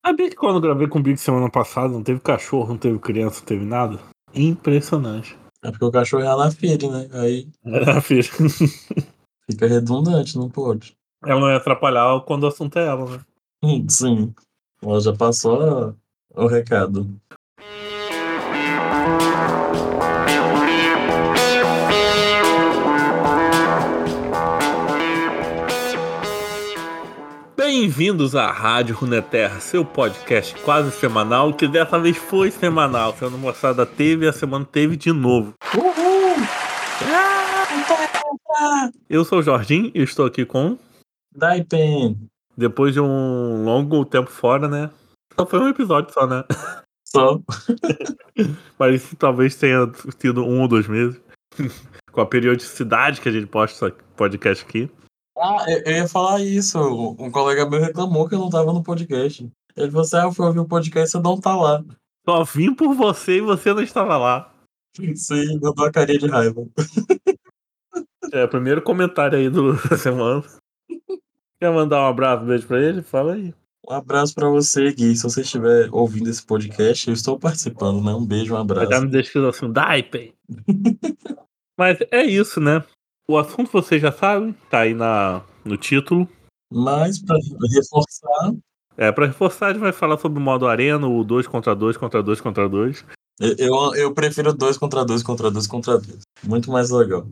Sabia que quando eu gravei com o Big semana passada, não teve cachorro, não teve criança, não teve nada? Impressionante. É porque o cachorro é na feira, né? Aí Era, filho. fica redundante, não pode. Ela não ia atrapalhar quando o assunto é ela, né? Sim. Ela já passou o recado. Bem-vindos à Rádio Runeterra, seu podcast quase semanal, que dessa vez foi semanal. Semana passada teve, a semana teve de novo. Uhul! Eu sou o Jorginho e estou aqui com... Daipen! Depois de um longo tempo fora, né? Só foi um episódio só, né? Só. Mas isso talvez tenha sido 1 ou 2 meses. Com a periodicidade que a gente posta podcast aqui. Eu ia falar isso. Um colega meu reclamou que eu não tava no podcast. Ele falou assim: eu fui ouvir o podcast e você não tá lá. Só vim por você e você não estava lá. Sim, eu dou a carinha de raiva. É o primeiro comentário aí da semana. Quer mandar um abraço, um beijo pra ele? Fala aí. Um abraço pra você, Gui. Se você estiver ouvindo esse podcast, eu estou participando, né? Um beijo, um Vai estar abraço. me descrição assim, Daipen. Mas é isso, né? O assunto você já sabe, tá aí no título. Mas, pra reforçar, Pra reforçar, a gente vai falar sobre o modo arena, o 2 contra 2 contra 2 contra 2. eu prefiro 2 contra 2 contra 2 contra 2. Muito mais legal.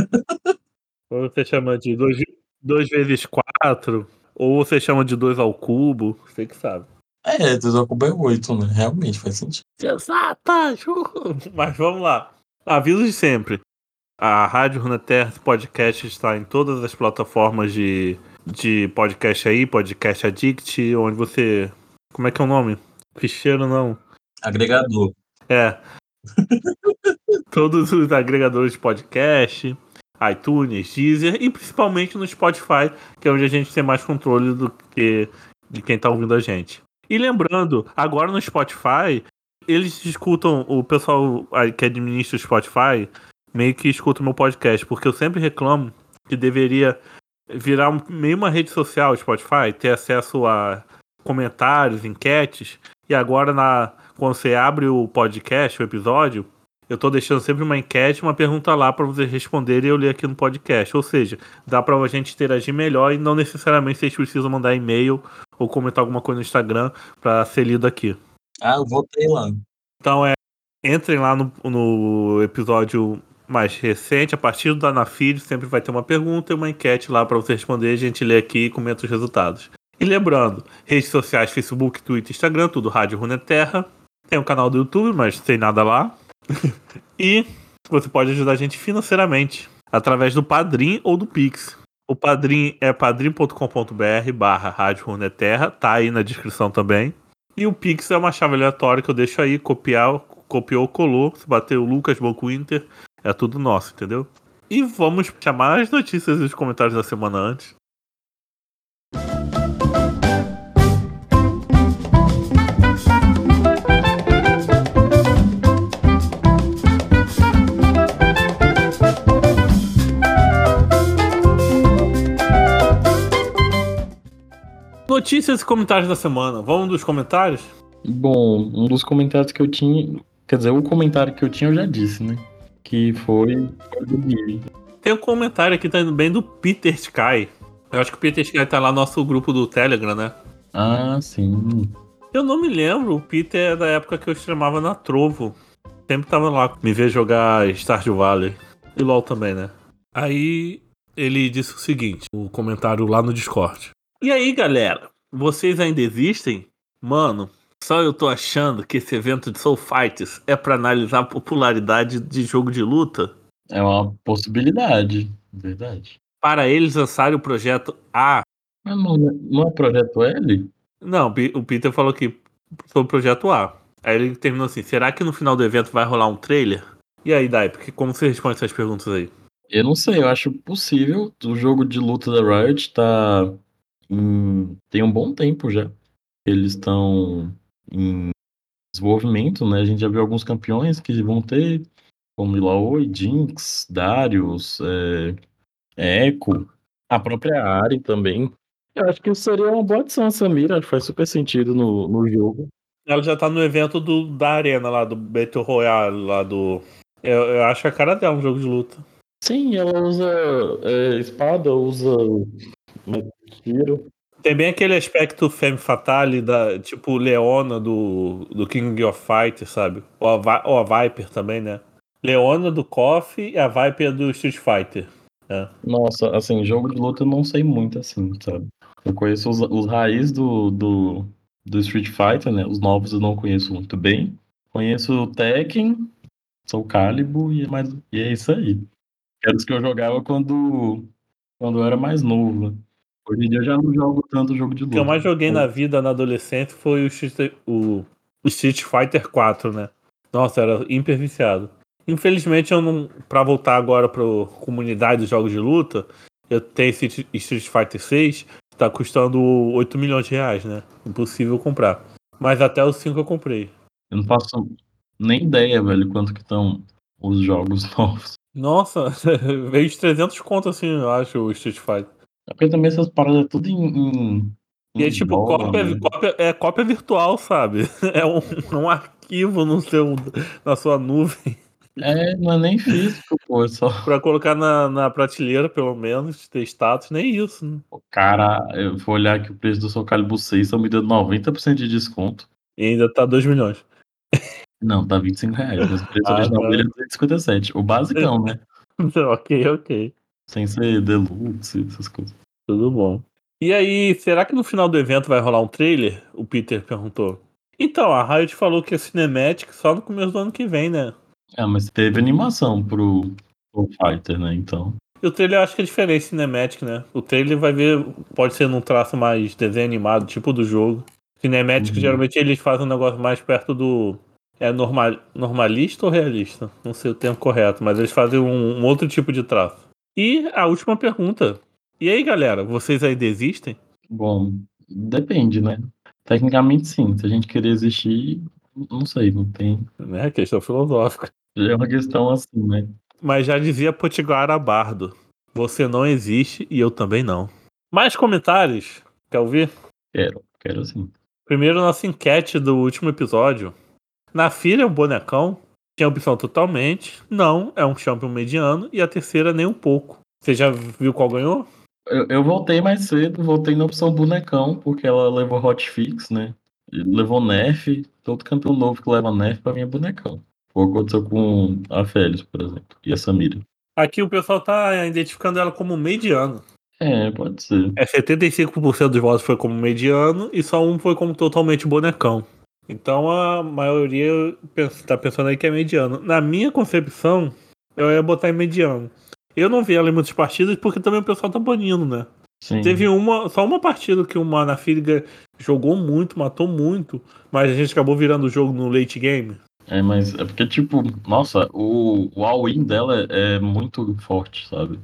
Ou você chama de 2 vezes 4, ou você chama de 2 ao cubo, você que sabe. 2 ao cubo é 8, né? Realmente faz sentido. Exatas! Mas vamos lá. Aviso de sempre. A Rádio Runeterra Podcast está em todas as plataformas de podcast aí, Podcast Addict, onde você... Como é que é o nome? Ficheiro não. Agregador. É. Todos os agregadores de podcast, iTunes, Deezer e principalmente no Spotify, que é onde a gente tem mais controle do que de quem tá ouvindo a gente. E lembrando, agora no Spotify, eles escutam, o pessoal aí que administra o Spotify meio que escuta o meu podcast, porque eu sempre reclamo que deveria virar meio uma rede social, o Spotify, ter acesso a comentários, enquetes, e agora quando você abre o podcast, o episódio, eu tô deixando sempre uma enquete, uma pergunta lá para vocês responderem e eu ler aqui no podcast. Ou seja, dá pra gente interagir melhor e não necessariamente vocês precisam mandar e-mail ou comentar alguma coisa no Instagram para ser lido aqui. Eu votei lá. Então entrem lá no episódio mais recente, a partir do Anafeed, sempre vai ter uma pergunta e uma enquete lá para você responder, a gente lê aqui e comenta os resultados. E lembrando, redes sociais, Facebook, Twitter, Instagram, tudo Rádio Runeterra. Tem um canal do YouTube, mas sem nada lá. E você pode ajudar a gente financeiramente, através do Padrim ou do Pix. O Padrim é padrim.com.br/Rádio Runeterra, tá aí na descrição também. E o Pix é uma chave aleatória que eu deixo aí, copiou, colou, se bater o Lucas Bokwinter, é tudo nosso, entendeu? E vamos chamar as notícias e os comentários da semana antes. Notícias e comentários da semana. Vamos dos comentários? Bom, um dos comentários que eu tinha. Quer dizer, o comentário que eu tinha eu já disse, né? Que foi do Gui. Tem um comentário aqui também do Peter Sky. Eu acho que o Peter Sky tá lá no nosso grupo do Telegram, né? Ah, sim. Eu não me lembro, o Peter é da época que eu streamava na Trovo. Sempre tava lá, me ver jogar Stardew Valley. E LoL também, né? Aí ele disse o seguinte, o comentário lá no Discord. E aí, galera? Vocês ainda existem? Mano, só eu tô achando que esse evento de Soul Fighters é pra analisar a popularidade de jogo de luta? É uma possibilidade, verdade. Para eles lançarem o projeto A. Mas não é projeto L? Não, o Peter falou que foi o projeto A. Aí ele terminou assim, será que no final do evento vai rolar um trailer? E aí, Dai, porque como você responde essas perguntas aí? Eu não sei, eu acho possível. O jogo de luta da Riot tem um bom tempo já. Eles estão em desenvolvimento, né? A gente já viu alguns campeões que vão ter, como Illaoi, Jinx, Darius, Echo, a própria Ahri também. Eu acho que seria uma boa adição a Samira, acho que faz super sentido no jogo. Ela já tá no evento da Arena lá, do Battle Royale, lá do. Eu acho a cara dela um jogo de luta. Sim, ela usa espada, usa tiro. Tem bem aquele aspecto femme fatale, tipo Leona do King of Fighters, sabe? Ou a Viper também, né? Leona do KOF e a Viper do Street Fighter. Né? Nossa, assim, jogo de luta eu não sei muito assim, sabe? Eu conheço os raiz do Street Fighter, né? Os novos eu não conheço muito bem. Conheço o Tekken, Soul Calibur e é isso aí. Era os que eu jogava quando eu era mais novo, né? Hoje em dia eu já não jogo tanto jogo de O que eu luta. mais joguei na vida, na adolescência, foi o Street Fighter 4, né? Nossa, era hiper viciado. Infelizmente, eu não. Pra voltar agora pra comunidade dos jogos de luta, eu tenho esse Street Fighter 6, que tá custando 8 milhões de reais, né? Impossível comprar. Mas até o 5 eu comprei. Eu não faço nem ideia, velho, quanto que estão os jogos novos. Nossa, veio de 300 conto assim, eu acho, o Street Fighter. É porque também essas paradas é tudo E é em tipo, dólar, né? cópia virtual, sabe? É um arquivo no na sua nuvem. É, não é nem físico, pô, é só. Pra colocar na prateleira, pelo menos, ter status, nem isso, né? Cara, eu vou olhar aqui o preço do Soul Calibur 6, estão me dando 90% de desconto. E ainda tá 2 milhões. Não, tá R$ 25, mas o preço Ah, original dele tá. é 257. O basicão, né? Ok, ok. Sem ser deluxe, essas coisas. Tudo bom. E aí, será que no final do evento vai rolar um trailer? O Peter perguntou. Então, a Riot falou que é Cinematic só no começo do ano que vem, né? Ah, mas teve animação pro Fighter, né? Então. E o trailer eu acho que é diferente, Cinematic, né? O trailer vai ver, pode ser num traço mais desenho animado, tipo do jogo. Cinematic, Uhum. geralmente eles fazem um negócio mais perto do. É normalista ou realista? Não sei o termo correto, mas eles fazem um outro tipo de traço. E a última pergunta. E aí, galera, vocês ainda existem? Bom, depende, né? Tecnicamente, sim. Se a gente querer existir, não sei, não tem. Né? Questão filosófica. É uma questão assim, né? Mas já dizia Potiguara Bardo. Você não existe e eu também não. Mais comentários? Quer ouvir? Quero sim. Primeiro, nossa enquete do último episódio. Na fila é um bonecão. Tinha opção totalmente. Não, é um champion mediano. E a terceira, nem um pouco. Você já viu qual ganhou? Eu voltei mais cedo, voltei na opção bonecão, porque ela levou hotfix, né? E levou nerf. Todo campeão novo que leva nerf pra mim é bonecão. Foi o que aconteceu com a Félix, por exemplo, e a Samira. Aqui o pessoal tá identificando ela como mediano. É, pode ser. 75% dos votos foi como mediano e só um foi como totalmente bonecão. Então a maioria tá pensando aí que é mediano. Na minha concepção, eu ia botar em mediano. Eu não vi ela em muitas partidas porque também o pessoal tá banindo, né? Teve Sim. só uma partida que o Manafiriga jogou muito, matou muito, mas a gente acabou virando o jogo no late game. É, mas é porque, tipo, nossa, o all-in dela é muito forte, sabe?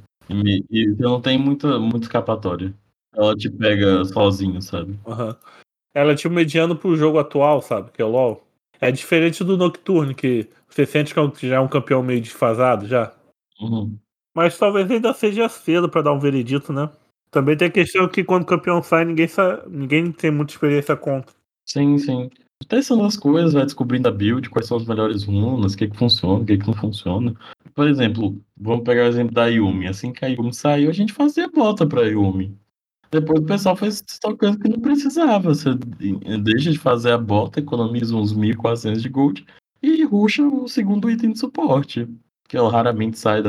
E você não tem muita escapatória. Ela te pega sozinho, sabe? Aham. Ela tinha um mediano pro jogo atual, sabe? Que é o LoL. É diferente do Nocturne, que você sente que já é um campeão meio desfasado já. Uhum. Mas talvez ainda seja cedo pra dar um veredito, né? Também tem a questão que quando o campeão sai, ninguém tem muita experiência contra. Sim, sim. Testando as coisas, vai descobrindo a build, quais são as melhores runas, o que que funciona, o que que não funciona. Por exemplo, vamos pegar o exemplo da Yumi. Assim que a Yumi saiu, a gente fazia bota pra Yumi. Depois o pessoal foi se tocando que não precisava. Você deixa de fazer a bota, economiza uns 1.400 de gold e rusha o segundo item de suporte. Que ela raramente sai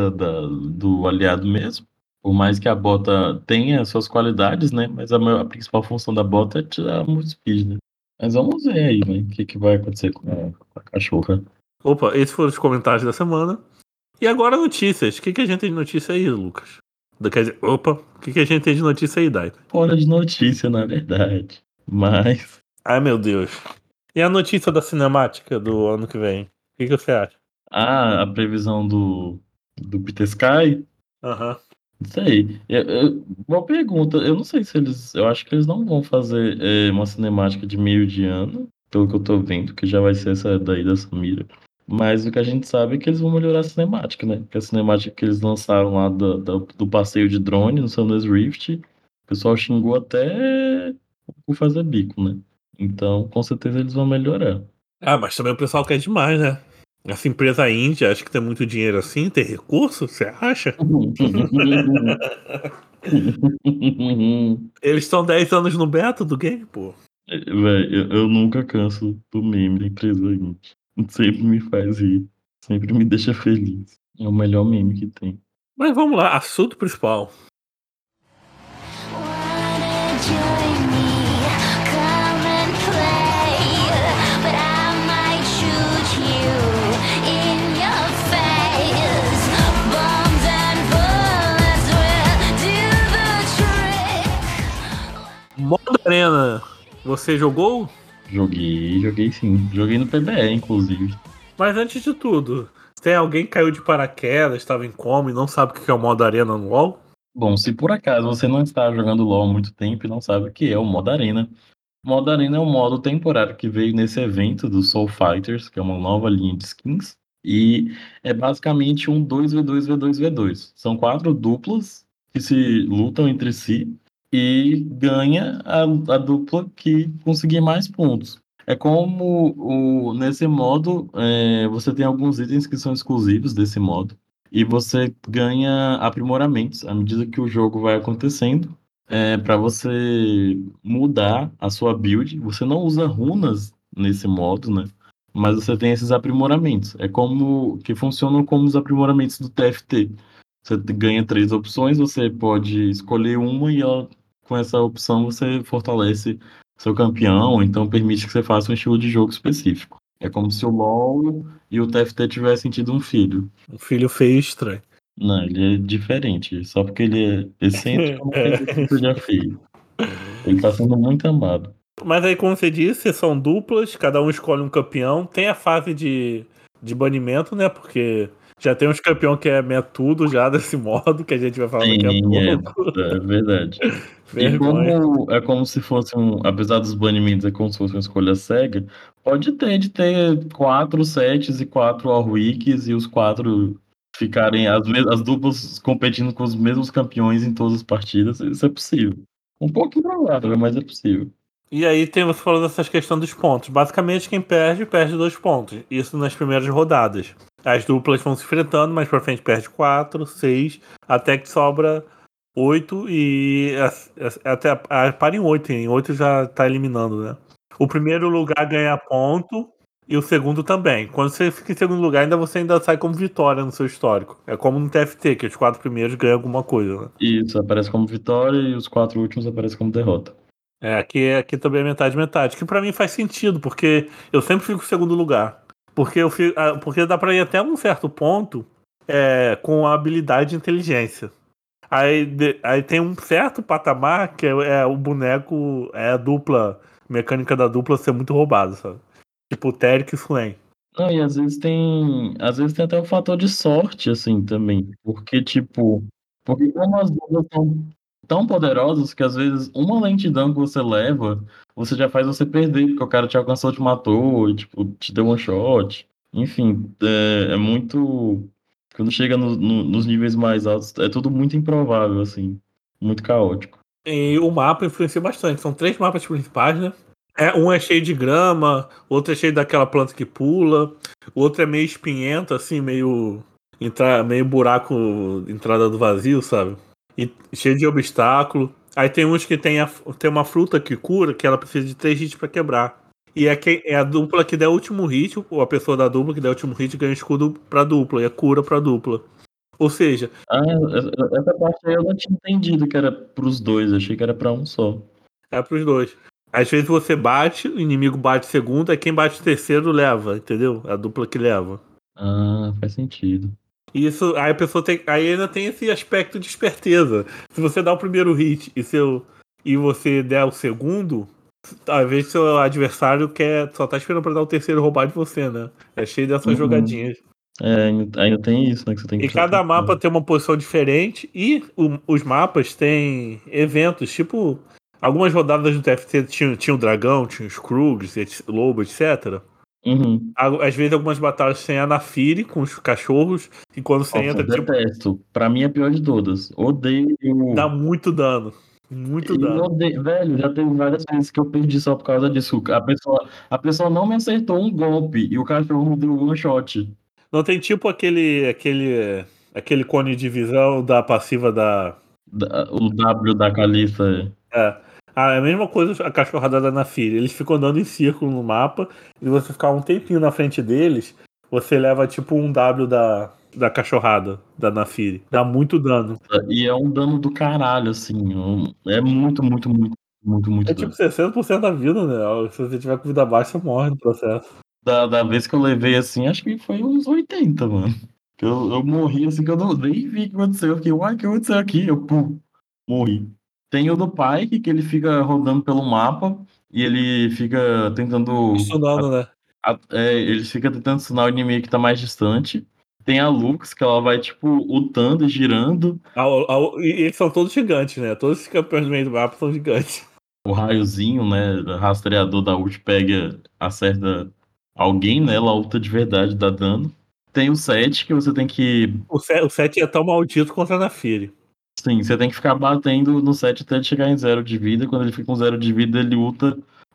do aliado mesmo. Por mais que a bota tenha suas qualidades, né? Mas a principal função da bota é tirar muito speed, né? Mas vamos ver aí, né? O que vai acontecer com a cachorra. Opa, esses foram os comentários da semana. E agora notícias. O que a gente tem de notícia aí, Lucas? Quer dizer, opa, o que a gente tem de notícia aí, Dai? Fora de notícia, na verdade. Mas. Ai, meu Deus. E a notícia da cinemática do ano que vem? O que você acha? A previsão do Peter Sky. Aham. Isso aí. Boa pergunta. Eu não sei se eles. Eu acho que eles não vão fazer uma cinemática de meio de ano, pelo que eu tô vendo, que já vai ser essa daí da Samira. Mas o que a gente sabe é que eles vão melhorar a cinemática, né? Porque a cinemática que eles lançaram lá do passeio de drone no Summer's Rift pessoal xingou até por fazer bico, né? Então, com certeza eles vão melhorar. Ah, mas também o pessoal quer demais, né? Essa empresa índia, acho que tem muito dinheiro assim, tem recurso, você acha? Eles estão 10 anos no beta do game, pô. Véi, eu nunca canso do meme da empresa Inc. Sempre me faz rir. Sempre me deixa feliz. É o melhor meme que tem. Mas vamos lá, assunto principal. Wanna join me? Come and play, but I might shoot you in your face. Bombs and bullets will do the trick. Modo Arena, você jogou? Joguei sim. Joguei no PBE, inclusive. Mas antes de tudo, tem alguém que caiu de paraquedas, estava em coma e não sabe o que é o modo Arena no LoL? Bom, se por acaso você não está jogando LoL há muito tempo e não sabe o que é o modo Arena, o modo Arena é um modo temporário que veio nesse evento do Soul Fighters, que é uma nova linha de skins, e é basicamente um 2v2v2v2. São 4 duplas que se lutam entre si e ganha a dupla que conseguir mais pontos. É como nesse modo você tem alguns itens que são exclusivos desse modo e você ganha aprimoramentos à medida que o jogo vai acontecendo para você mudar a sua build. Você não usa runas nesse modo, né? Mas você tem esses aprimoramentos. É como que funcionam como os aprimoramentos do TFT. Você ganha 3 opções, você pode escolher uma e com essa opção você fortalece seu campeão, então permite que você faça um estilo de jogo específico. É como se o LoL e o TFT tivessem tido um filho. Um filho feio e estranho. Não, ele é diferente. Só porque ele é excêntrico, não quer dizer que ele é feio. Ele tá sendo muito amado. Mas aí, como você disse, são duplas, cada um escolhe um campeão. Tem a fase de banimento, né? Porque já tem uns campeão que é tudo já desse modo, que a gente vai falar daqui a Sim, pouco. é verdade. E Vergonha. como se fosse apesar dos banimentos, é como se fosse uma escolha cega, pode ter de ter 4 sets e 4 Warwicks e os 4 ficarem as duplas competindo com os mesmos campeões em todas as partidas. Isso é possível. Um pouco improvável, mas é possível. E aí tem você falando dessas questões dos pontos. Basicamente, quem perde, perde 2 pontos. Isso nas primeiras rodadas. As duplas vão se enfrentando, mais pra frente perde 4, 6, até que sobra 8 e até para em 8. Em 8 já tá eliminando, né? O primeiro lugar ganha ponto e o segundo também. Quando você fica em segundo lugar, você ainda sai como vitória no seu histórico. É como no TFT, que os 4 primeiros ganham alguma coisa, né? Isso aparece como vitória e os 4 últimos aparecem como derrota. Aqui também é metade, metade. Que pra mim faz sentido, porque eu sempre fico em segundo lugar. Porque dá pra ir até um certo ponto com a habilidade de inteligência. Aí tem um certo patamar que é o boneco, a dupla, mecânica da dupla ser muito roubada, sabe? Tipo o Téric e Flame. Não, e às vezes tem até o fator de sorte, assim, também. Porque como as duplas são tão poderosas que às vezes uma lentidão que você leva, você já faz você perder, porque o cara te alcançou, te matou, e, tipo, te deu one shot. Enfim, é muito. Quando chega nos níveis mais altos, é tudo muito improvável, assim. Muito caótico. E o mapa influencia bastante. São 3 mapas principais, né? Um é cheio de grama, outro é cheio daquela planta que pula, o outro é meio espinhento, assim, meio buraco, entrada do vazio, sabe? E cheio de obstáculo. Aí tem uns que tem uma fruta que cura, que ela precisa de 3 hits pra quebrar. E é a dupla que der o último hit, ou a pessoa da dupla que der o último hit ganha escudo pra dupla, e a cura pra dupla. Ou seja, Ah, essa parte aí eu não tinha entendido que era pros dois, achei que era pra um só. é pros dois. Às vezes você bate, o inimigo bate segundo, aí quem bate terceiro leva, entendeu? É a dupla que leva. Ah, faz sentido. Isso, aí a pessoa tem. Aí ainda tem esse aspecto de esperteza. Se você dá o primeiro hit e você der o segundo, talvez seu adversário só tá esperando pra dar o terceiro e roubar de você, né? É cheio dessas Uhum. jogadinhas. Ainda tem isso, né? Que você tem que E prestar cada mapa atenção. tem uma posição diferente e os mapas têm eventos, tipo. Algumas rodadas do TFT tinha o dragão, tinha os Krugs, lobo, etc. Uhum. Às vezes algumas batalhas tem a Naafiri com os cachorros, e quando você Nossa, entra, tipo, detesto. Pra mim é a pior de todas. dá Odeio. muito dano. Muito E dano. velho, já teve várias vezes que eu perdi só por causa disso. A pessoa não me acertou um golpe e o cachorro me deu um one shot. Não tem tipo aquele cone de visão da passiva da. O W da Califa. É. Ah, é a mesma coisa a cachorrada da Naafiri. Eles ficam andando em círculo no mapa e você ficar um tempinho na frente deles, você leva tipo um W da cachorrada da Naafiri. Dá muito dano. E é um dano do caralho, assim. É muito, muito, muito, muito, muito É tipo dano. 60% da vida, né? Se você tiver com vida baixa, você morre no processo. Da vez que eu levei assim, acho que foi uns 80, mano. Que eu morri assim, que eu não nem vi o que aconteceu. Eu fiquei, uai, o que aconteceu aqui? Eu, pum, morri. Tem o do Pike, que ele fica rodando pelo mapa e ele fica tentando. Stunando, né? Ele fica tentando stunar o inimigo que tá mais distante. Tem a Lux, que ela vai, tipo, lutando e girando. E eles são todos gigantes, né? Todos os campeões do meio do mapa são gigantes. O raiozinho, né? Rastreador da ult pega, acerta alguém, né? Ela ulta de verdade, dá dano. Tem o 7 que você tem que. O 7 é tão maldito contra a Naafiri. Sim, você tem que ficar batendo no 7 até ele chegar em 0 de vida. Quando ele fica com 0 de vida, ele ulta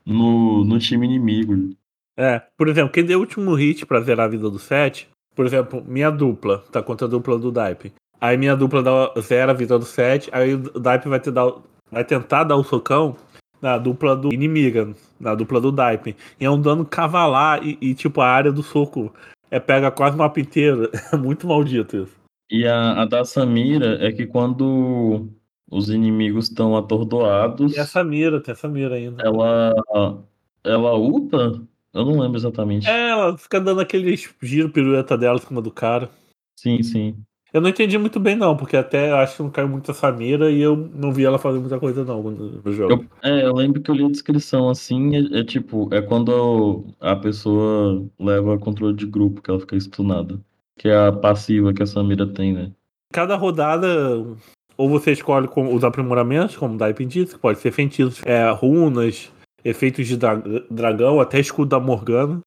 no time inimigo. É, por exemplo, quem deu o último hit pra zerar a vida do 7, por exemplo, minha dupla, tá contra a dupla do Daipen. Aí minha dupla zera a vida do 7, aí o Daipen vai tentar dar o socão na dupla do inimiga, na dupla do Daipen. E é um dano cavalar tipo, a área do soco pega quase o mapa inteiro. É muito maldito isso. E a da Samira é que quando os inimigos estão E atordoados, tem essa mira ainda. ela, ela ulta? Eu não lembro exatamente. Ela fica dando aquele giro pirueta dela em cima do cara. Sim, sim. Eu não entendi muito bem, não, porque até eu acho que não caiu muito essa mira e eu não vi ela fazer muita coisa, não, no jogo. Eu lembro que eu li a descrição assim, tipo, é quando a pessoa leva controle de grupo, que ela fica stunada. Que é a passiva que a Samira tem, né? Cada rodada, ou você escolhe os aprimoramentos, como o Daipin disse, que pode ser feitiços, runas, efeitos de dragão, até escudo da Morgana.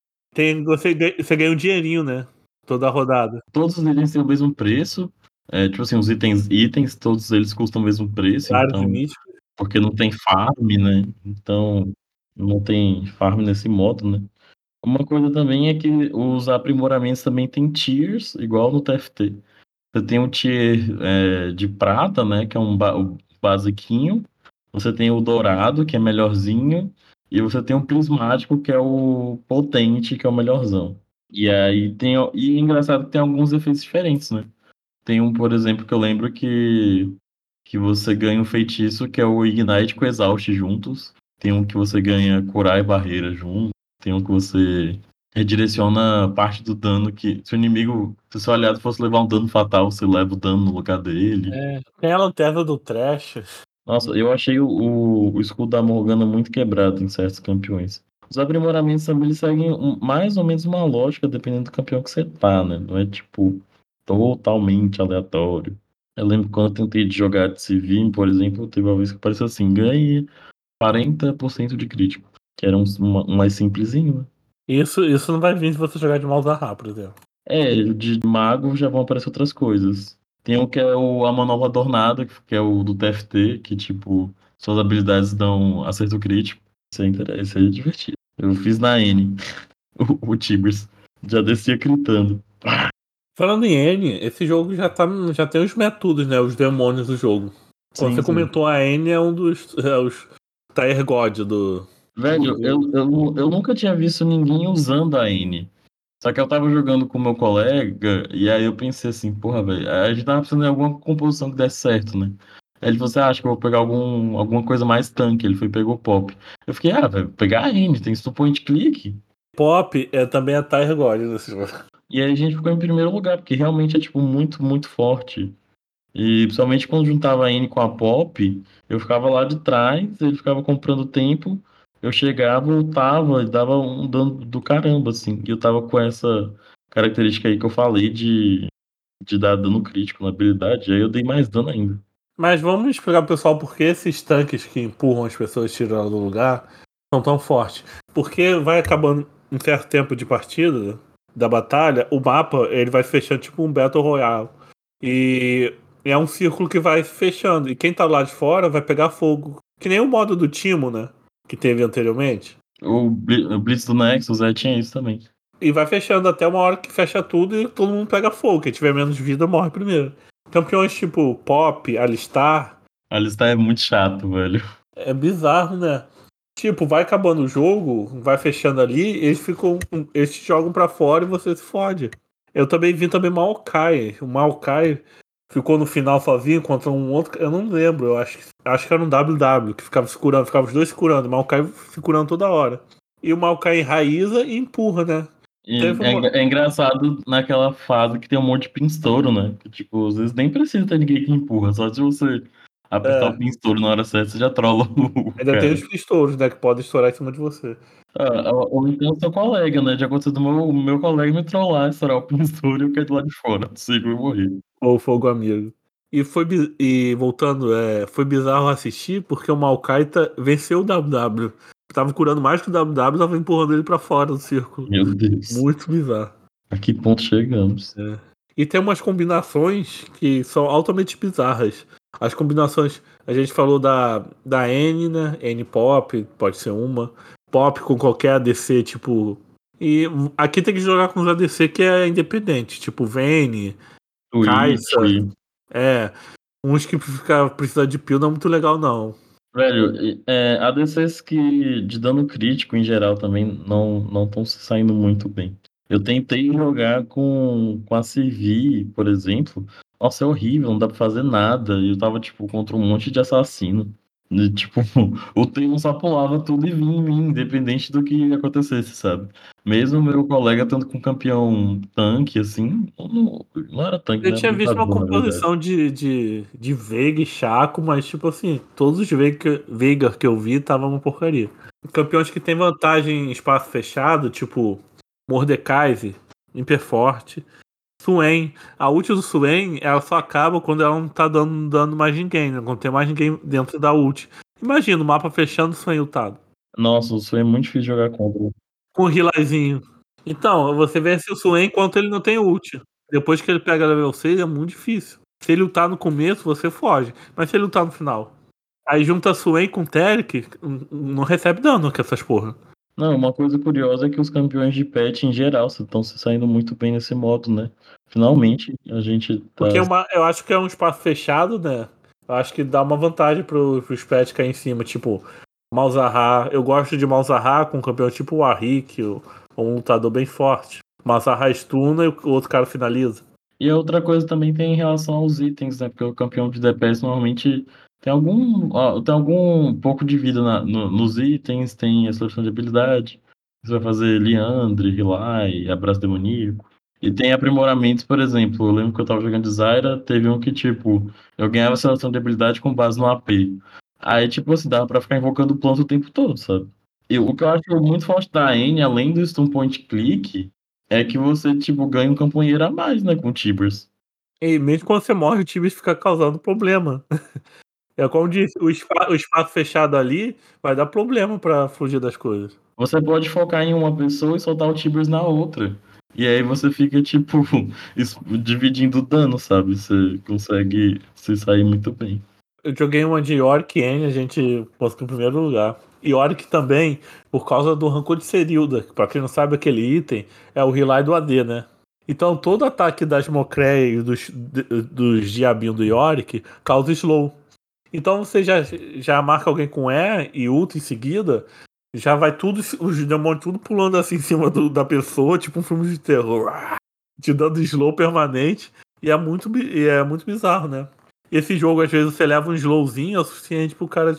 Você ganha um dinheirinho, né? Toda rodada. Todos eles têm o mesmo preço. Tipo assim, os itens, todos eles custam o mesmo preço, Raros e então. místicos. Porque não tem farm, né? Então, não tem farm nesse modo, né? Uma coisa também é que os aprimoramentos também tem tiers, igual no TFT. Você tem o tier de prata, né? Que é o basiquinho. Você tem o dourado, que é melhorzinho. E você tem o prismático, que é o potente, que é o melhorzão. E aí tem. E é engraçado que tem alguns efeitos diferentes, né? Tem um, por exemplo, que eu lembro que você ganha um feitiço que é o Ignite com Exaust juntos. Tem um que você ganha curar e barreira junto. Tem um que você redireciona parte do dano que. Se o inimigo, se o seu aliado fosse levar um dano fatal, você leva o dano no lugar dele. Tem a lanterna do Trash. Nossa, eu achei o escudo da Morgana muito quebrado em certos campeões. Os aprimoramentos também eles seguem mais ou menos uma lógica dependendo do campeão que você tá, né? Não é tipo totalmente aleatório. Eu lembro quando eu tentei jogar de Civil, por exemplo, teve uma vez que apareceu assim, ganhe 40% de crítico. Que era um mais simplesinho, né? Isso não vai vir se você jogar de mouse A, por exemplo. De mago já vão aparecer outras coisas. Tem um que é a Manova Adornada, que é o do TFT, que tipo, suas habilidades dão acerto crítico. Isso é divertido. Eu fiz na N, o Tibers. Já descia gritando. Falando em N, esse jogo já tem os métodos, né? Os demônios do jogo. Quando Sim, você sim. comentou, a N é um dos os Tier God do. Velho, eu nunca tinha visto ninguém usando a N. Só que eu tava jogando com meu colega, e aí eu pensei assim, porra, velho, a gente tava precisando de alguma composição que desse certo, né? Aí ele falou assim, acho que eu vou pegar alguma coisa mais tanque. Ele foi e pegou pop. Eu fiquei, velho, pegar a N, tem isso point click. Pop também é Tier God nesse jogo. E aí a gente ficou em primeiro lugar, porque realmente é, tipo, muito, muito forte. E principalmente quando juntava a N com a pop, eu ficava lá de trás, ele ficava comprando tempo, eu chegava, lutava e dava um dano do caramba, assim. E eu tava com essa característica aí que eu falei de dar dano crítico na habilidade, aí eu dei mais dano ainda. Mas vamos explicar pro pessoal por que esses tanques que empurram as pessoas tirando do lugar são tão fortes. Porque vai acabando um certo tempo de partida da batalha, o mapa ele vai fechando tipo um Battle Royale. E E é um círculo que vai se fechando. E quem tá lá de fora vai pegar fogo. Que nem o modo do Timo, né? Que teve anteriormente. O Blitz do Nexus tinha isso também. E vai fechando até uma hora que fecha tudo e todo mundo pega fogo. Quem tiver menos vida morre primeiro. Campeões tipo Pop, Alistar, Alistar é muito chato, velho. é bizarro, né? Tipo, vai acabando o jogo, vai fechando ali, eles te jogam pra fora e você se fode. Eu também vi também Maokai. O Maokai ficou no final sozinho contra um outro, eu não lembro, acho que era um WW que ficava se curando, ficava os dois se curando, o Maokai se curando toda hora. E o Maokai enraiza e empurra, né? E Teve uma... é engraçado naquela fase que tem um monte de pinstouro, né? Que, tipo, às vezes nem precisa ter ninguém que empurra. Só se você apertar o É, pinstouro na hora certa, você já trola o ainda tem cara. os pistouros, né, que podem estourar em cima de você. Ou então seu colega, né? Já aconteceu do meu colega me trollar, estourar o pinstouro e eu caí do lado de fora. Sigo e morri. Ou fogo amigo. E voltando, foi bizarro assistir porque o Maokai venceu o WW. Tava curando mais que o WW, tava empurrando ele pra fora do círculo. Meu Deus. Muito bizarro. A que ponto chegamos? É. E tem umas combinações que são altamente bizarras. As combinações, a gente falou da N, né? N-Pop, pode ser uma. Pop com qualquer ADC, tipo. E aqui tem que jogar com os ADC que é independente, tipo Vayne, Twitch. Kai'Sa. É, uns que precisa de peel não é muito legal, não. Velho, ADCs que de dano crítico em geral também não estão se saindo muito bem. Eu tentei jogar com a Sivir, por exemplo. Nossa, é horrível, não dá pra fazer nada. E eu tava, tipo, contra um monte de assassino. E, tipo, o Theon só pulava tudo e vinha em mim, independente do que acontecesse, sabe? Mesmo meu colega estando com campeão tanque, assim, não era tanque, Eu né? tinha visto uma Lutador, na verdade. composição de Veiga e Chaco, mas tipo assim, todos os Veiga que eu vi estavam uma porcaria. Campeões que tem vantagem em espaço fechado, tipo Mordekaiser, Imperforte, Swain. A ult do Swain, ela só acaba quando ela não tá dando dano mais ninguém, né? Quando tem mais ninguém dentro da ult. Imagina o mapa fechando o Swain ultado. Nossa, o Swain é muito difícil de jogar contra. Com o healerzinho. Então, você vence o Swain enquanto ele não tem ult. Depois que ele pega level 6 é muito difícil. Se ele lutar no começo, você foge. Mas se ele lutar no final. Aí junta Swain com Teric, não recebe dano com essas porra. Não, uma coisa curiosa é que os campeões de pet em geral estão se saindo muito bem nesse modo, né? Finalmente a gente tá. Porque eu acho que é um espaço fechado, né? Eu acho que dá uma vantagem pros pets cair em cima. Tipo, Malzahar. Eu gosto de Malzahar com um campeão tipo o Warwick, um lutador bem forte. Malzahar stuna e o outro cara finaliza. E a outra coisa também tem em relação aos itens, né? Porque o campeão de DPS normalmente tem algum pouco de vida nos itens, tem a solução de habilidade. Você vai fazer Liandre, Rely, Abraço Demoníaco. E tem aprimoramentos, por exemplo, eu lembro que eu tava jogando de Zyra, teve um que, tipo, eu ganhava a seleção de habilidade com base no AP. Aí, tipo assim, dava pra ficar invocando planta o tempo todo, sabe? E o que eu acho muito forte da N, além do stun point click, é que você, tipo, ganha um campanheiro a mais, né, com o Tibers. E mesmo quando você morre, o time fica causando problema. É como disse, o espaço fechado ali vai dar problema pra fugir das coisas. Você pode focar em uma pessoa e soltar o Tibers na outra. E aí você fica, tipo, dividindo o dano, sabe? Você consegue se sair muito bem. Eu joguei uma de Yorick N, a gente conseguiu em primeiro lugar. E Yorick também, por causa do Rancor de Serilda, que pra quem não sabe, aquele item é o Relay do AD, né? Então todo ataque das Mocré e dos diabinhos do Yorick causa slow. Então você já marca alguém com E ult em seguida, já vai tudo, os demônios tudo pulando assim em cima da pessoa, tipo um filme de terror. Te dando slow permanente. E é muito bizarro, né? Esse jogo, às vezes, você leva um slowzinho, é o suficiente pro cara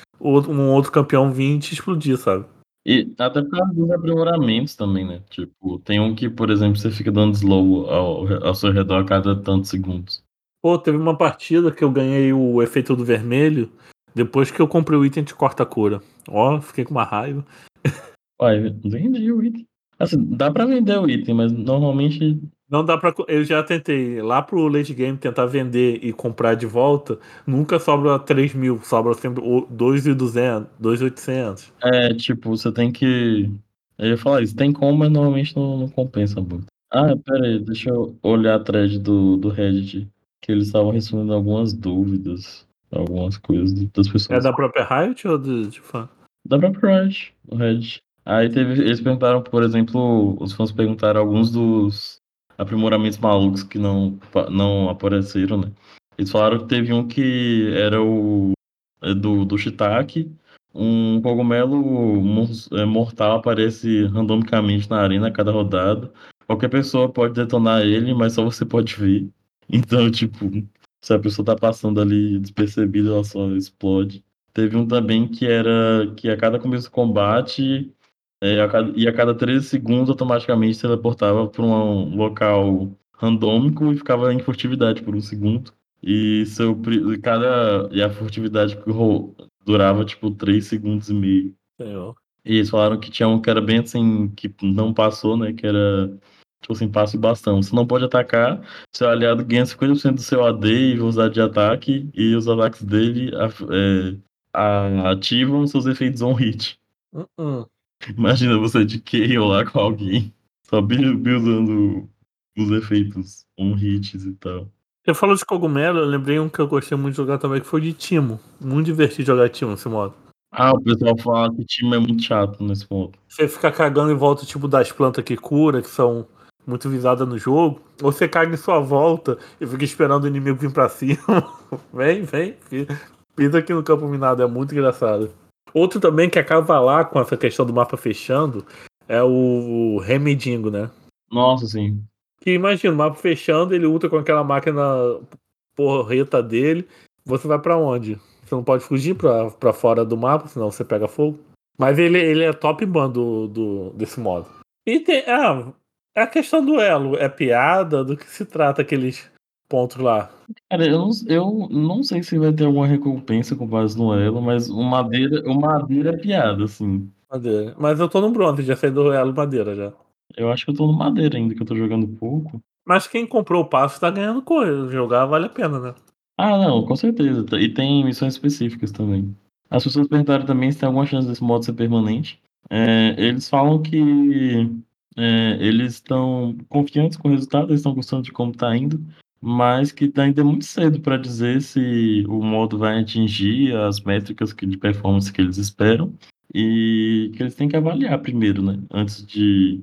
um outro campeão vir e te explodir, sabe? E até por causa dos aprimoramentos também, né? Tipo, tem um que, por exemplo, você fica dando slow ao seu redor a cada tantos segundos. Pô, teve uma partida que eu ganhei o efeito do vermelho depois que eu comprei o item de corta-cura. Ó, fiquei com uma raiva. Uai, vendi o item. Assim, dá pra vender o item, mas normalmente. Não dá pra. Eu já tentei lá pro late game tentar vender e comprar de volta. Nunca sobra 3.000, sobra sempre 2.200, 2.800. Tipo, você tem que. Eu ia falar isso, tem como, mas normalmente não compensa muito. Ah, pera aí, deixa eu olhar a thread do Reddit. que eles estavam respondendo algumas dúvidas, algumas coisas das É pessoas. da própria Riot ou de fã? Da própria Riot, o Red. Aí eles perguntaram, por exemplo, os fãs perguntaram alguns dos aprimoramentos malucos que não apareceram, né? Eles falaram que teve um que era do Shiitake, um cogumelo mortal aparece randomicamente na arena a cada rodada. Qualquer pessoa pode detonar ele, mas só você pode ver. Então, tipo, se a pessoa tá passando ali despercebida, ela só explode. Teve um também que era que a cada começo do combate a cada 13 segundos automaticamente se teleportava para um local randômico e ficava em furtividade por um segundo. E a furtividade durava tipo 3 segundos e meio. Senhor. E eles falaram que tinha um que era bem assim, que não passou, né? Que era tipo assim, passo e bastão. Você não pode atacar, seu aliado ganha 50% do seu AD e velocidade de ataque, e os ataques dele ativam seus efeitos on hit. Uh-uh. Imagina você de KO lá com alguém, só buildando os efeitos on hits e tal. Você falou de cogumelo, eu lembrei um que eu gostei muito de jogar também, que foi de Timo. Muito divertido jogar Timo nesse modo. Ah, o pessoal fala que o time é muito chato nesse ponto. Você fica cagando em volta, tipo, das plantas que cura, que são muito visadas no jogo. Ou você caga em sua volta e fica esperando o inimigo vir pra cima. Vem. Pisa aqui no campo minado, é muito engraçado. Outro também que acaba lá com essa questão do mapa fechando é o Remedingo, né? Nossa, sim. Que imagina, o mapa fechando, ele luta com aquela máquina porreta dele. Você vai pra onde? Você não pode fugir pra fora do mapa, senão você pega fogo. Mas ele é top ban desse modo. E tem. A questão do elo é piada? Do que se trata aqueles pontos lá? Cara, eu não sei se vai ter alguma recompensa com base no elo, mas o madeira é piada, assim. Madeira. Mas eu tô no bronze, já saí do elo madeira já. Eu acho que eu tô no madeira ainda, que eu tô jogando pouco. Mas quem comprou o passo tá ganhando coisa. Jogar vale a pena, né? Ah, não, com certeza. E tem missões específicas também. As pessoas perguntaram também se tem alguma chance desse modo ser permanente. Eles falam que eles estão confiantes com o resultado, eles estão gostando de como está indo, mas que ainda é muito cedo para dizer se o modo vai atingir as métricas de performance que eles esperam e que eles têm que avaliar primeiro, né, antes de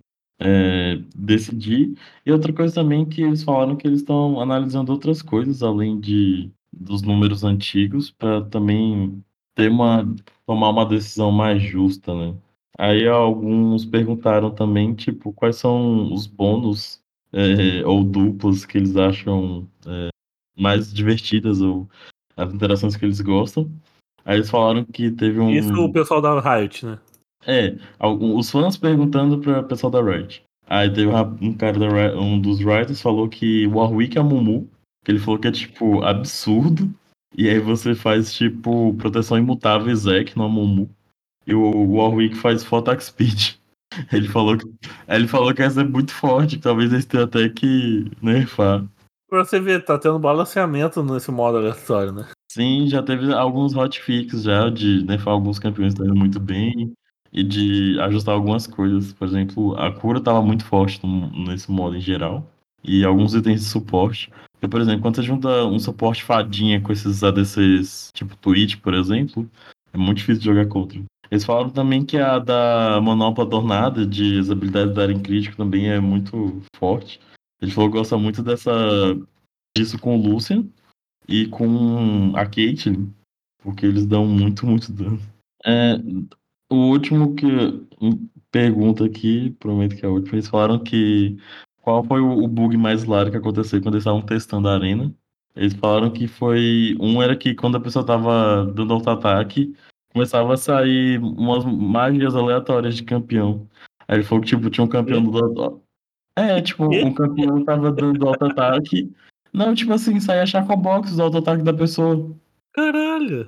decidir. E outra coisa também que eles falaram que eles estão analisando outras coisas além dos números antigos para também tomar uma decisão mais justa, né? Aí alguns perguntaram também, tipo, quais são os bônus ou duplas que eles acham mais divertidas ou as interações que eles gostam. Aí eles falaram que teve Isso o um. pessoal da Riot, né? Os fãs perguntando para o pessoal da Riot. Aí teve um cara um dos writers falou que Warwick é Mumu, que ele falou que é tipo absurdo. E aí você faz tipo proteção imutável Zac no Mumu. E o Warwick faz Full Attack Speed. Ele falou que essa é muito forte, que talvez eles tenham até que nerfar. Pra você ver, tá tendo balanceamento nesse modo aleatório, né? Sim, já teve alguns hotfix já de nerfar alguns campeões que estão indo muito bem e de ajustar algumas coisas. Por exemplo, a cura estava muito forte nesse modo em geral e alguns itens de suporte. Porque, por exemplo, quando você junta um suporte fadinha com esses ADCs tipo Twitch, por exemplo, é muito difícil de jogar contra. Eles falaram também que a da Manopla Tornada, de as habilidades darem crítico, também é muito forte. Ele falou que gosta muito disso com o Lucian e com a Caitlyn, porque eles dão muito, muito dano. É, o último que pergunta aqui, prometo que é o último, eles falaram que qual foi o bug mais hilário que aconteceu quando eles estavam testando a arena. Eles falaram que era que quando a pessoa tava dando auto-ataque, começava a sair umas magias aleatórias de campeão. Aí ele falou que tipo, tinha um campeão do tipo, E, um campeão tava dando auto-ataque. Não, tipo assim, saía Chacobox do auto-ataque da pessoa. caralho!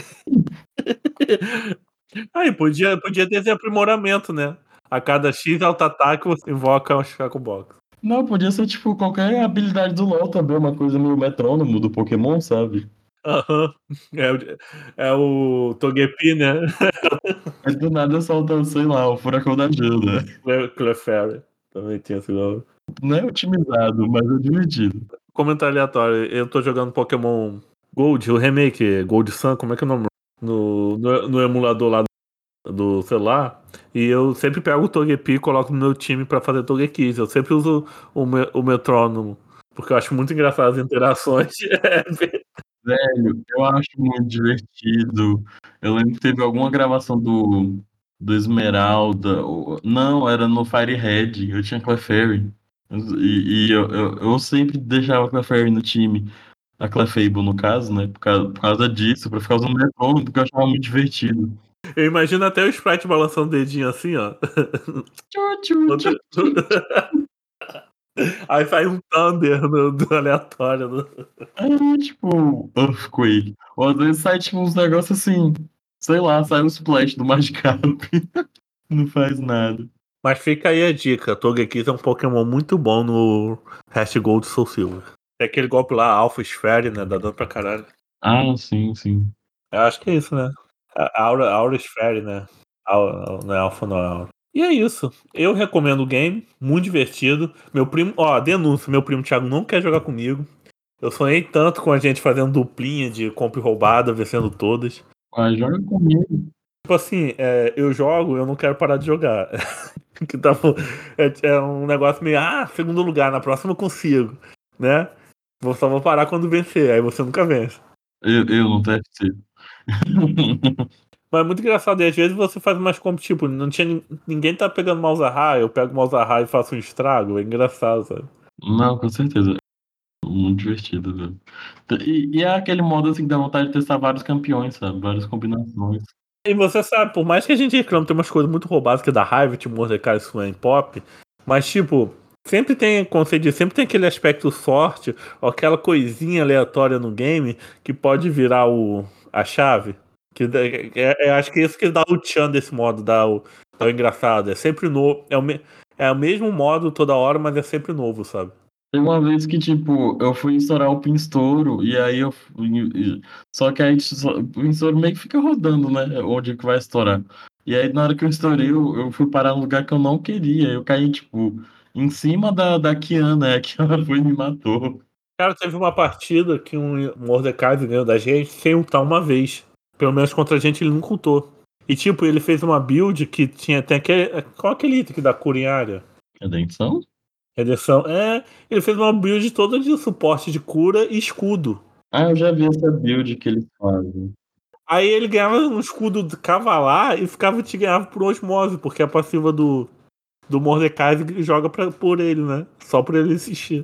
Aí, podia ter esse aprimoramento, né? A cada X auto-ataque você invoca um Shaco Box. Não, podia ser tipo qualquer habilidade do LoL também, uma coisa meio metrônomo do Pokémon, sabe? Aham. É o Togepi, né? Aí do nada solta, sei lá, o Furacão da Ajuda. Clefairy. Também tinha esse nome. Não é otimizado, mas é divertido. Comentário aleatório. Eu tô jogando Pokémon Gold, o remake, Gold Sun, como é que é o nome? No emulador lá do celular. E eu sempre pego o Togepi e coloco no meu time pra fazer Togekiss. Eu sempre uso o metrônomo. Porque eu acho muito engraçado as interações. Velho, eu acho muito divertido. Eu lembro que teve alguma gravação do Esmeralda. Não, era no Firehead. Eu tinha Clefairy. E eu sempre deixava Clefairy no time. A Clefable, no caso, né? Por causa disso, pra ficar usando metrônomo, porque eu achava muito divertido. Eu imagino até o Sprite balançando o dedinho assim, ó. Tchu, tchu, tchu. Aí sai um Thunder do aleatório. É tipo Earthquake. Ou às vezes sai tipo uns negócios assim, sei lá, sai um Splash do Magikarp. Não faz nada. Mas fica aí a dica. Togekiss é um Pokémon muito bom no Hash Gold Soul Silver. É aquele golpe lá, Alpha Sphere, né? Dá dano pra caralho. Ah, sim, sim. Eu acho que é isso, né? Aura Sphere, né? Não é Alpha, não é Aura. E é isso. Eu recomendo o game, muito divertido. Meu primo, ó, denúncia, meu primo Thiago não quer jogar comigo. Eu sonhei tanto com a gente fazendo duplinha de compra e roubada, vencendo todas. Ah, joga comigo. Tipo assim, eu jogo, eu não quero parar de jogar. Que tá, é um negócio meio, segundo lugar, na próxima eu consigo, né? Só vou parar quando vencer, aí você nunca vence. Eu no TFC. Mas é muito engraçado, e às vezes você faz umas compras, tipo, não tinha, ninguém tá pegando mouse eu pego o mouse e faço um estrago, é engraçado, sabe? Não, com certeza. Muito divertido, velho. E é aquele modo assim que dá vontade de testar vários campeões, sabe? Várias combinações. E você sabe, por mais que a gente reclame, tem umas coisas muito roubadas que dá raiva, tipo Mordecai, Swain, Pop, mas tipo, sempre tem, como você diz, sempre tem aquele aspecto sorte, ou aquela coisinha aleatória no game que pode virar a chave. Acho que é isso que dá o tchan desse modo, dá o engraçado. É sempre novo, é o mesmo modo toda hora, mas é sempre novo, sabe? Teve uma vez que, tipo, eu fui instaurar o Pinstouro, e aí só que aí o Pinstouro meio que fica rodando, né? Onde que vai estourar. E aí, na hora que eu estourei, eu fui parar num lugar que eu não queria. Eu caí, tipo, em cima da Kiana, a Kiana foi e me matou. Cara, teve uma partida que um Mordecai ganhou da gente sem ultar uma vez. Pelo menos contra a gente ele nunca ultou. E tipo, ele fez uma build que tem aquele. Qual é aquele item que dá cura em área? Redenção? Redenção. Ele fez uma build toda de suporte de cura e escudo. Ah, eu já vi essa build que eles fazem. Aí ele ganhava um escudo de cavalar e te ganhava por osmose, porque a passiva do Mordecai joga por ele, né? Só por ele assistir.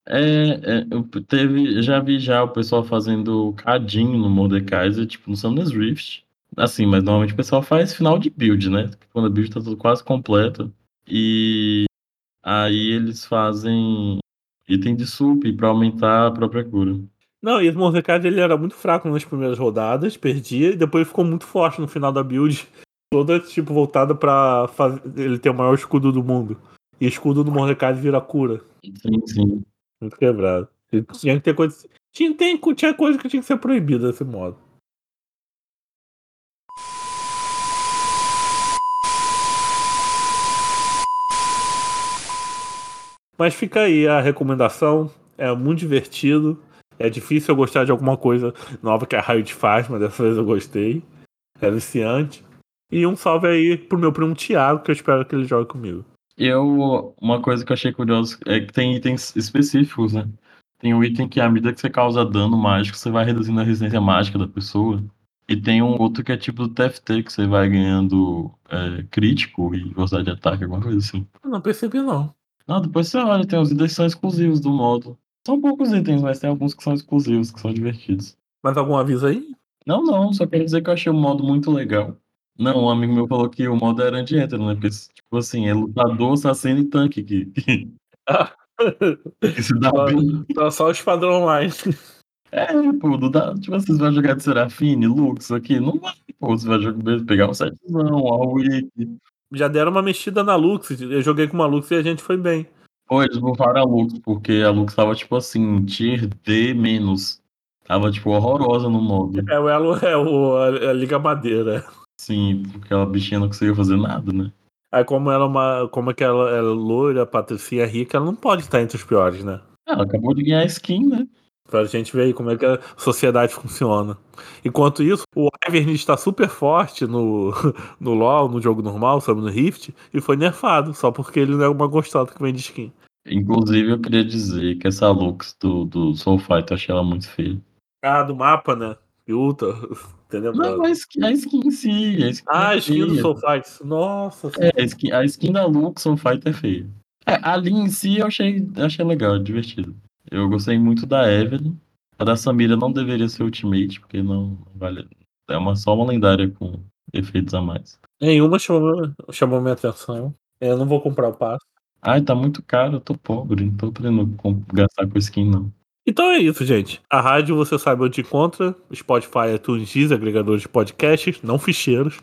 Já vi já o pessoal fazendo cadinho no Mordekaiser, tipo no Summoner's Rift. Assim, mas normalmente o pessoal faz final de build, né? Quando a build tá tudo quase completa. E aí eles fazem item de sup pra aumentar a própria cura. Não, e esse Mordecai ele era muito fraco nas primeiras rodadas, perdia, e depois ficou muito forte no final da build. Toda, tipo, voltada pra ele ter o maior escudo do mundo. E escudo do Mordecai vira cura. Sim, sim. Muito quebrado. E tinha que ter coisa. Tinha coisa que tinha que ser proibida desse modo. Mas fica aí a recomendação. É muito divertido. É difícil eu gostar de alguma coisa nova que a Riot faz, mas dessa vez eu gostei. É viciante. E um salve aí pro meu primo Thiago, que eu espero que ele jogue comigo. Uma coisa que eu achei curioso é que tem itens específicos, né? Tem um item que à medida que você causa dano mágico, você vai reduzindo a resistência mágica da pessoa. E tem um outro que é tipo do TFT, que você vai ganhando crítico e velocidade de ataque, alguma coisa assim. Eu não percebi, não. Não, depois você olha, tem os itens que são exclusivos do modo. São poucos itens, mas tem alguns que são exclusivos, que são divertidos. Mais algum aviso aí? Não, não, só quero dizer que eu achei o modo muito legal. Não, um amigo meu falou que o modo era anti-hétero, né? Porque, tipo assim, é lutador, assassino e tanque Ah. que se dá bem. Tá só o esquadrão online. É, pô, não dá, tipo assim, você vai jogar de Serafine, Lux aqui, não vai, pô, você vai jogar, pegar um setzão, a Wiki. Já deram uma mexida na Lux. Eu joguei com uma Lux e a gente foi bem. Pô, eles bufaram a Lux, porque a Lux tava, tipo assim, tier D menos. Tava, tipo, horrorosa no modo. É o Elo, a Liga Madeira. Sim, porque aquela bichinha não conseguia fazer nada, né? Aí como é que ela é loira, patricinha rica, ela não pode estar entre os piores, né? Ela acabou de ganhar skin, né? Pra gente ver aí como é que a sociedade funciona. Enquanto isso, o Ivern está super forte no, no LoL, no jogo normal, sabe, no Rift, e foi nerfado, só porque ele não é uma gostosa que vende skin. Inclusive, eu queria dizer que essa Lux do Soul Fighter, eu achei ela muito feia. Ah, do mapa, né? Yuta, tá Não, lembrado. a skin em si, a skin Ah, é a skin do feia. Soul Fights. Nossa É, senhora. a skin da Lux Soul Fighter é feia. É, a linha em si eu achei legal, divertido. Eu gostei muito da Evelyn. A da Samira não deveria ser Ultimate, porque não vale. Só uma lendária com efeitos a mais. Nenhuma chamou minha atenção. Eu não vou comprar o passe. Ai, tá muito caro, eu tô pobre, não tô podendo gastar com skin, não. Então é isso, gente. A rádio você sabe onde encontra. Spotify, iTunes, Deezer, agregadores de podcasts, não ficheiros.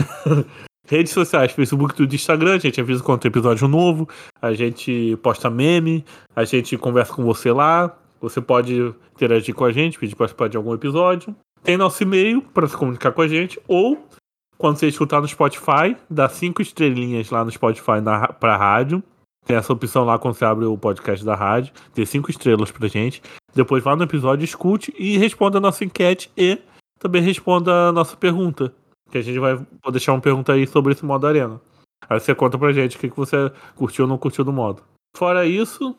Redes sociais, Facebook, Twitter, Instagram. A gente avisa quando tem episódio novo. A gente posta meme. A gente conversa com você lá. Você pode interagir com a gente, pedir para participar de algum episódio. Tem nosso e-mail para se comunicar com a gente. Ou, quando você escutar no Spotify, dá 5 estrelinhas lá no Spotify pra rádio. Tem essa opção lá quando você abre o podcast da rádio. Tem 5 estrelas pra gente. Depois vá no episódio, escute e responda a nossa enquete e também responda a nossa pergunta. Que a gente vou deixar uma pergunta aí sobre esse modo arena. Aí você conta pra gente o que você curtiu ou não curtiu do modo. Fora isso,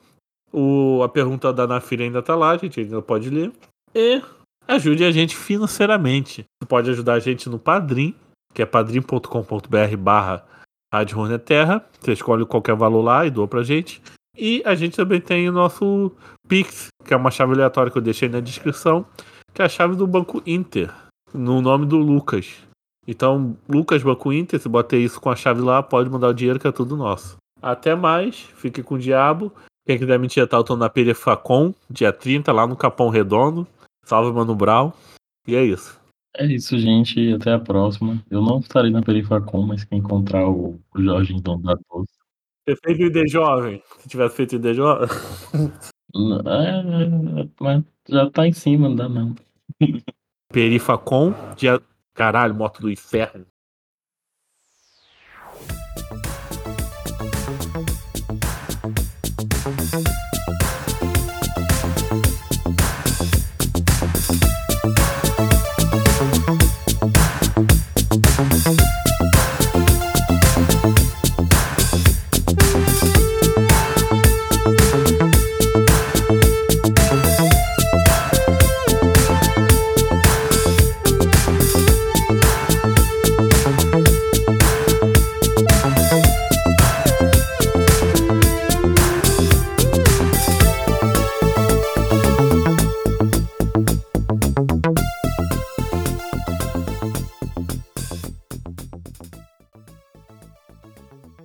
a pergunta da Nafira ainda tá lá, a gente ainda pode ler. E ajude a gente financeiramente. Você pode ajudar a gente no Padrim, que é padrim.com.br/, Rádio Runeterra. Você escolhe qualquer valor lá e doa pra gente. E a gente também tem o nosso Pix, que é uma chave aleatória que eu deixei na descrição, que é a chave do Banco Inter, no nome do Lucas. Então, Lucas Banco Inter, se botar isso com a chave lá, pode mandar o dinheiro que é tudo nosso. Até mais, fique com o diabo. Quem quiser me tietar, eu tô na Perifacom, dia 30, lá no Capão Redondo. Salve, Mano Brown. E é isso. É isso, gente. Até a próxima. Eu não estarei na Perifacom, mas quem encontrar o Jorge em Dono da Tosse. Você fez o ID jovem? Se tivesse feito o ID jovem. Mas já tá em cima, não dá não. Perifacom, dia. Caralho, moto do inferno.